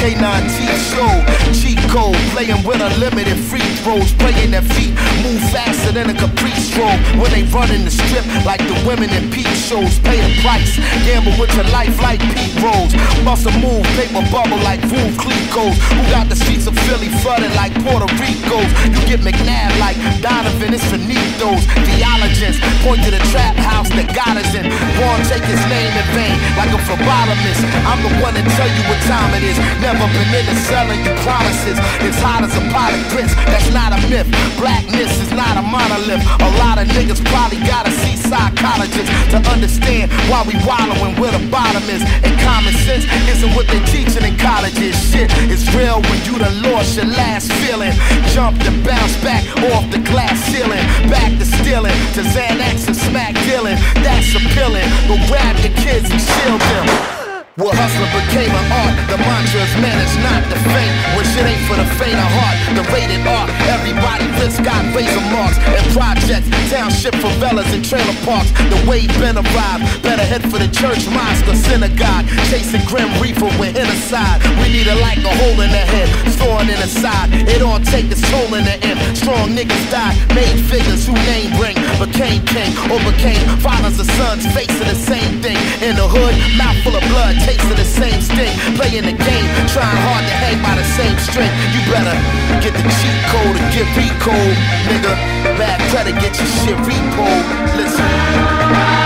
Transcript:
K9 T show, cheat code, playing with unlimited free throws, spraying their feet, move faster than a Caprice stroll. When they run in the strip like the women in peep shows, pay the price, gamble with your life like Pete Rose. Bust a move, paper bubble like Voon Clicquot. Who got the streets of Philly flooded like Puerto Rico's? You get McNabb like Donovan, it's Finitos. Theologians point to the trap house that got us in. Won't take his name in vain like a phlebotomist. I'm the one to tell you what time it is. Never been into selling you promises. It's hot as a pot of grits, that's not a myth. Blackness is not a monolith. A lot of niggas probably gotta see psychologists to understand why we wallowing where the bottom is. And common sense isn't what they teaching in colleges. Shit is real when you done lost your last feeling. Jumped and bounced back off the glass ceiling. Back to stealing, to Xanax and smack dealing. That's appealing. Go grab your kids and shield them. Well, hustler became an art. The mantra is managed, not the faint. When shit ain't for the faint of heart. The rated R, everybody risk got razor marks and projects, township favelas and trailer parks. The way been arrived, better head for the church, mosque or synagogue. Chasing grim reaper with genocide. We need a like a hole in the head, thorn in the side. It all take its toll in the end. Strong niggas died, made figures who name ring, became king or became fathers or sons, facing the same thing. In the hood, mouth full of blood, tasting the same sting. Playing the game, trying hard to hang by the same string. You better get the cheat code or get recode, nigga. Bad credit, get your shit repo. Listen.